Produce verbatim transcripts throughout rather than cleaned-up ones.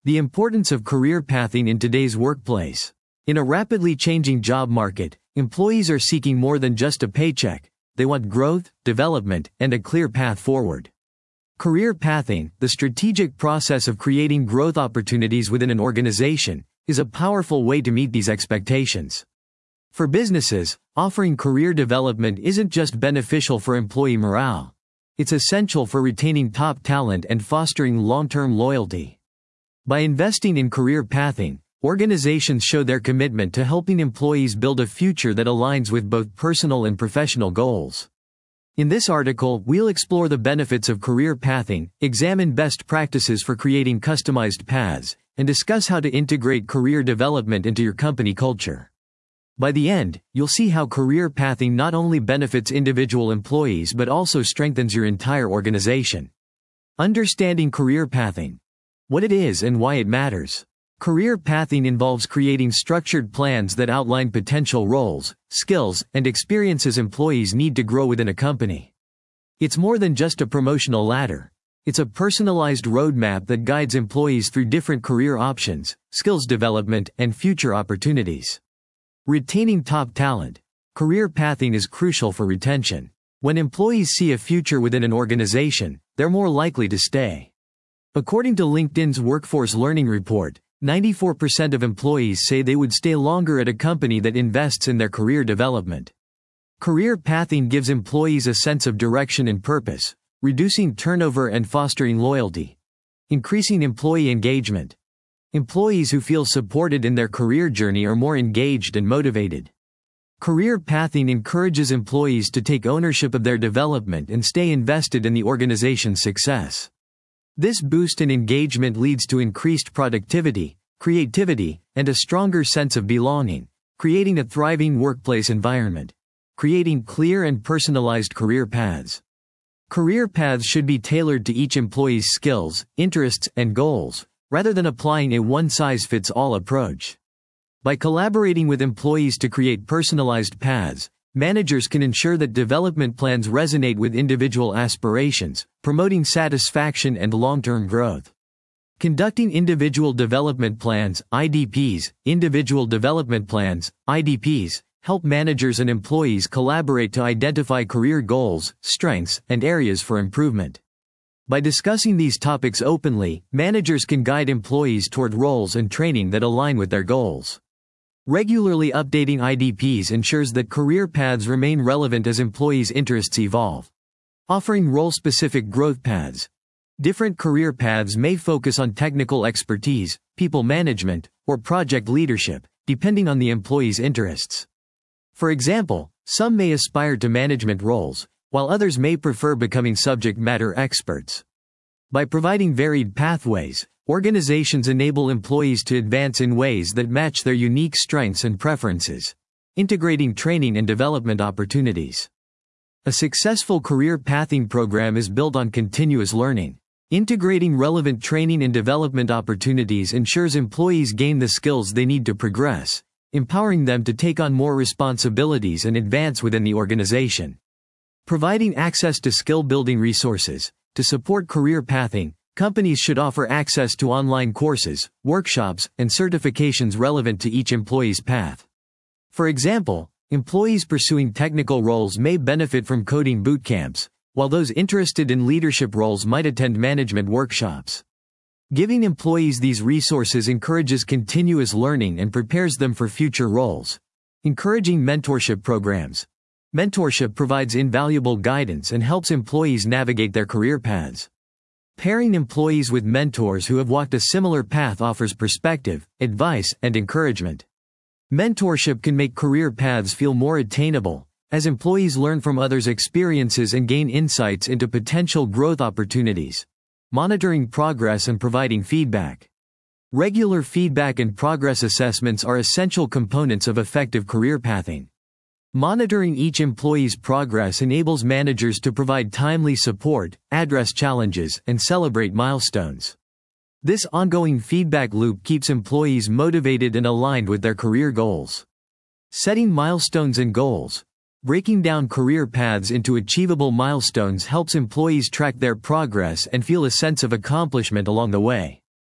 The importance of career pathing in today's workplace. In a rapidly changing job market, employees are seeking more than just a paycheck. They want growth, development, and a clear path forward. Career pathing, the strategic process of creating growth opportunities within an organization, is a powerful way to meet these expectations. For businesses, offering career development isn't just beneficial for employee morale. It's essential for retaining top talent and fostering long-term loyalty. By investing in career pathing, organizations show their commitment to helping employees build a future that aligns with both personal and professional goals. In this article, we'll explore the benefits of career pathing, examine best practices for creating customized paths, and discuss how to integrate career development into your company culture. By the end, you'll see how career pathing not only benefits individual employees but also strengthens your entire organization. Understanding career pathing. What it is and why it matters. Career pathing involves creating structured plans that outline potential roles, skills, and experiences employees need to grow within a company. It's more than just a promotional ladder. It's a personalized roadmap that guides employees through different career options, skills development, and future opportunities. Retaining top talent. Career pathing is crucial for retention. When employees see a future within an organization, they're more likely to stay. According to LinkedIn's Workforce Learning Report, ninety-four percent of employees say they would stay longer at a company that invests in their career development. Career pathing gives employees a sense of direction and purpose, reducing turnover and fostering loyalty. Increasing employee engagement. Employees who feel supported in their career journey are more engaged and motivated. Career pathing encourages employees to take ownership of their development and stay invested in the organization's success. This boost in engagement leads to increased productivity, creativity, and a stronger sense of belonging, creating a thriving workplace environment. Creating clear and personalized career paths. Career paths should be tailored to each employee's skills, interests, and goals, rather than applying a one-size-fits-all approach. By collaborating with employees to create personalized paths, managers can ensure that development plans resonate with individual aspirations, promoting satisfaction and long-term growth. Conducting individual development plans, I D Ps, individual development plans, I D Ps, help managers and employees collaborate to identify career goals, strengths, and areas for improvement. By discussing these topics openly, managers can guide employees toward roles and training that align with their goals. Regularly updating I D Ps ensures that career paths remain relevant as employees' interests evolve. Offering role-specific growth paths. Different career paths may focus on technical expertise, people management, or project leadership, depending on the employee's interests. For example, some may aspire to management roles, while others may prefer becoming subject matter experts. By providing varied pathways, organizations enable employees to advance in ways that match their unique strengths and preferences, integrating training and development opportunities. A successful career pathing program is built on continuous learning. Integrating relevant training and development opportunities ensures employees gain the skills they need to progress, empowering them to take on more responsibilities and advance within the organization. Providing access to skill-building resources. To support career pathing, companies should offer access to online courses, workshops, and certifications relevant to each employee's path. For example, employees pursuing technical roles may benefit from coding bootcamps, while those interested in leadership roles might attend management workshops. Giving employees these resources encourages continuous learning and prepares them for future roles. Encouraging mentorship programs. Mentorship provides invaluable guidance and helps employees navigate their career paths. Pairing employees with mentors who have walked a similar path offers perspective, advice, and encouragement. Mentorship can make career paths feel more attainable, as employees learn from others' experiences and gain insights into potential growth opportunities. Monitoring progress and providing feedback. Regular feedback and progress assessments are essential components of effective career pathing. Monitoring each employee's progress enables managers to provide timely support, address challenges, and celebrate milestones. This ongoing feedback loop keeps employees motivated and aligned with their career goals. Setting milestones and goals. Breaking down career paths into achievable milestones helps employees track their progress and feel a sense of accomplishment along the way.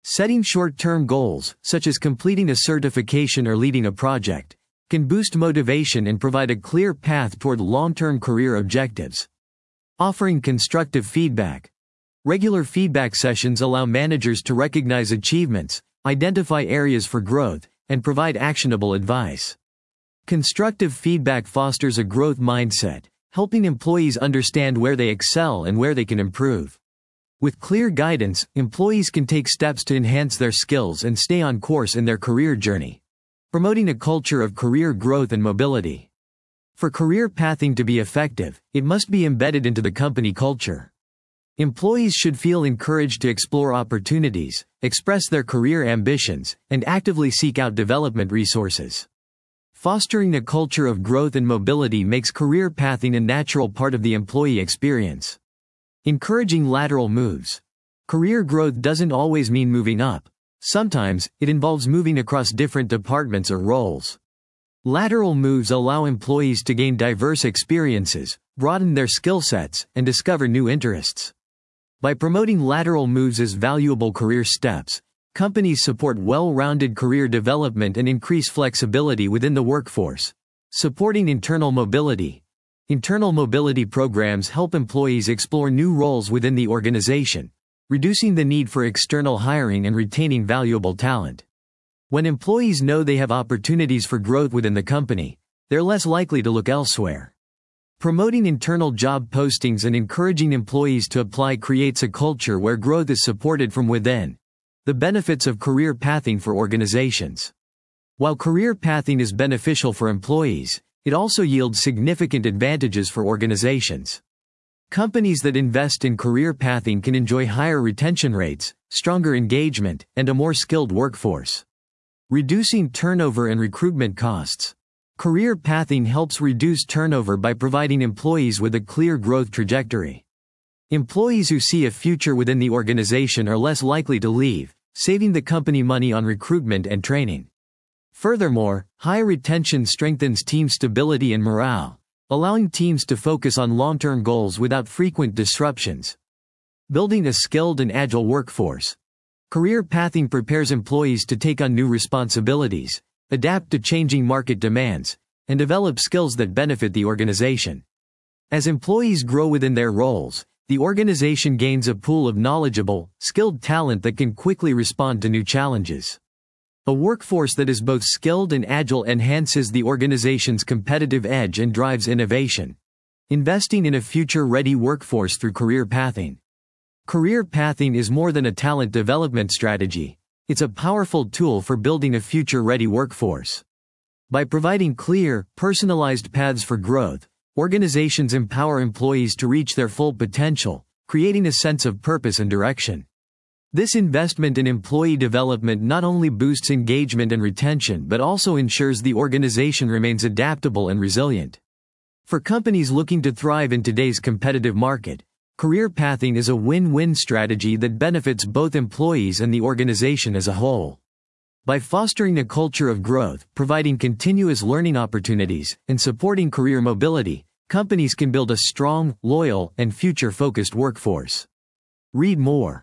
Setting short-term goals, such as completing a certification or leading a project, can boost motivation and provide a clear path toward long-term career objectives. Offering constructive feedback. Regular feedback sessions allow managers to recognize achievements, identify areas for growth, and provide actionable advice. Constructive feedback fosters a growth mindset, helping employees understand where they excel and where they can improve. With clear guidance, employees can take steps to enhance their skills and stay on course in their career journey, promoting a culture of career growth and mobility. For career pathing to be effective, it must be embedded into the company culture. Employees should feel encouraged to explore opportunities, express their career ambitions, and actively seek out development resources. Fostering a culture of growth and mobility makes career pathing a natural part of the employee experience. Encouraging lateral moves. Career growth doesn't always mean moving up. Sometimes, it involves moving across different departments or roles. Lateral moves allow employees to gain diverse experiences, broaden their skill sets, and discover new interests. By promoting lateral moves as valuable career steps, companies support well-rounded career development and increase flexibility within the workforce. Supporting internal mobility. Internal mobility programs help employees explore new roles within the organization, reducing the need for external hiring and retaining valuable talent. When employees know they have opportunities for growth within the company, they're less likely to look elsewhere. Promoting internal job postings and encouraging employees to apply creates a culture where growth is supported from within. The benefits of career pathing for organizations. While career pathing is beneficial for employees, it also yields significant advantages for organizations. Companies that invest in career pathing can enjoy higher retention rates, stronger engagement, and a more skilled workforce. Reducing turnover and recruitment costs. Career pathing helps reduce turnover by providing employees with a clear growth trajectory. Employees who see a future within the organization are less likely to leave, saving the company money on recruitment and training. Furthermore, high retention strengthens team stability and morale, allowing teams to focus on long-term goals without frequent disruptions. Building a skilled and agile workforce. Career pathing prepares employees to take on new responsibilities, adapt to changing market demands, and develop skills that benefit the organization. As employees grow within their roles, the organization gains a pool of knowledgeable, skilled talent that can quickly respond to new challenges. A workforce that is both skilled and agile enhances the organization's competitive edge and drives innovation. Investing in a future-ready workforce through career pathing. Career pathing is more than a talent development strategy. It's a powerful tool for building a future-ready workforce. By providing clear, personalized paths for growth, organizations empower employees to reach their full potential, creating a sense of purpose and direction. This investment in employee development not only boosts engagement and retention but also ensures the organization remains adaptable and resilient. For companies looking to thrive in today's competitive market, career pathing is a win-win strategy that benefits both employees and the organization as a whole. By fostering a culture of growth, providing continuous learning opportunities, and supporting career mobility, companies can build a strong, loyal, and future-focused workforce. Read more.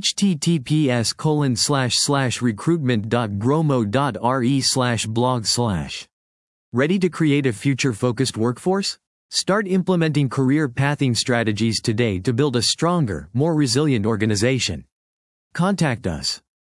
https colon slash slash recruitment.growmo.re slash blog slash. Ready to create a future-focused workforce? Start implementing career pathing strategies today to build a stronger, more resilient organization. Contact us.